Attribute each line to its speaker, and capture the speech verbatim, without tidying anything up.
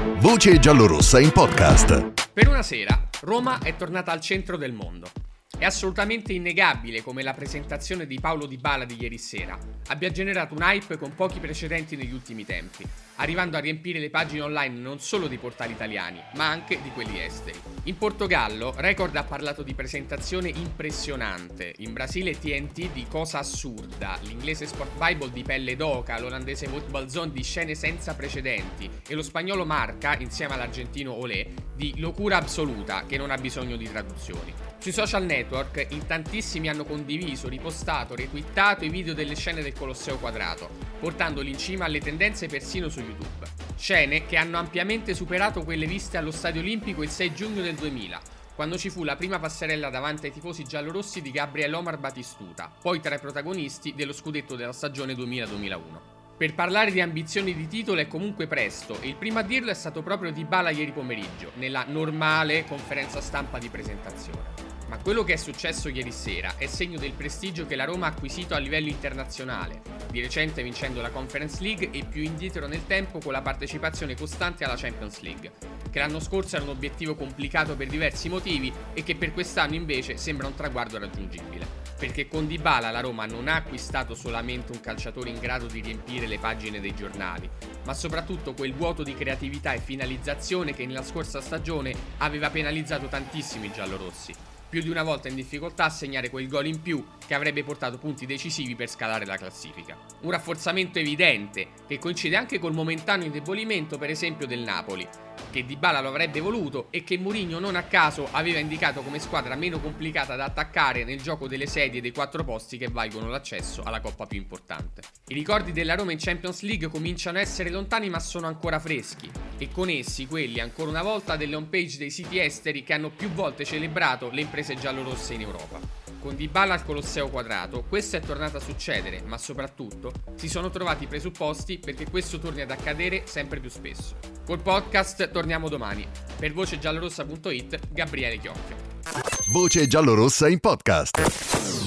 Speaker 1: Voce giallorossa in podcast.
Speaker 2: Per una sera, Roma è tornata al centro del mondo. È assolutamente innegabile come la presentazione di Paulo Dybala di ieri sera abbia generato un hype con pochi precedenti negli ultimi tempi, arrivando a riempire le pagine online non solo dei portali italiani, ma anche di quelli esteri. In Portogallo, Record ha parlato di presentazione impressionante, in Brasile T N T di cosa assurda, l'inglese Sport Bible di pelle d'oca, l'olandese Football Zone di scene senza precedenti e lo spagnolo Marca, insieme all'argentino Olé, di locura assoluta che non ha bisogno di traduzioni. Sui social network in tantissimi hanno condiviso, ripostato, retweetato i video delle scene del Colosseo Quadrato, portandoli in cima alle tendenze persino su YouTube. Scene che hanno ampiamente superato quelle viste allo Stadio Olimpico il sei giugno del duemila, quando ci fu la prima passerella davanti ai tifosi giallorossi di Gabriel Omar Batistuta, poi tra i protagonisti dello scudetto della stagione duemila duemilauno. Per parlare di ambizioni di titolo è comunque presto e il primo a dirlo è stato proprio Dybala ieri pomeriggio, nella normale conferenza stampa di presentazione. Ma quello che è successo ieri sera è segno del prestigio che la Roma ha acquisito a livello internazionale, di recente vincendo la Conference League e più indietro nel tempo con la partecipazione costante alla Champions League, che l'anno scorso era un obiettivo complicato per diversi motivi e che per quest'anno invece sembra un traguardo raggiungibile. Perché con Dybala la Roma non ha acquistato solamente un calciatore in grado di riempire le pagine dei giornali, ma soprattutto quel vuoto di creatività e finalizzazione che nella scorsa stagione aveva penalizzato tantissimi giallorossi, più di una volta in difficoltà a segnare quel gol in più che avrebbe portato punti decisivi per scalare la classifica. Un rafforzamento evidente che coincide anche col momentaneo indebolimento per esempio del Napoli, che Dybala lo avrebbe voluto e che Mourinho non a caso aveva indicato come squadra meno complicata da attaccare nel gioco delle sedie dei quattro posti che valgono l'accesso alla coppa più importante. I ricordi della Roma in Champions League cominciano a essere lontani ma sono ancora freschi e con essi quelli ancora una volta delle homepage dei siti esteri che hanno più volte celebrato le imprese giallorosse in Europa. Con Dybala al Colosseo Quadrato questo è tornato a succedere, ma soprattutto si sono trovati i presupposti perché questo torni ad accadere sempre più spesso. Col podcast torniamo domani. Per voce giallorossa punto it, Gabriele Chiocchio.
Speaker 1: Voce giallorossa in podcast.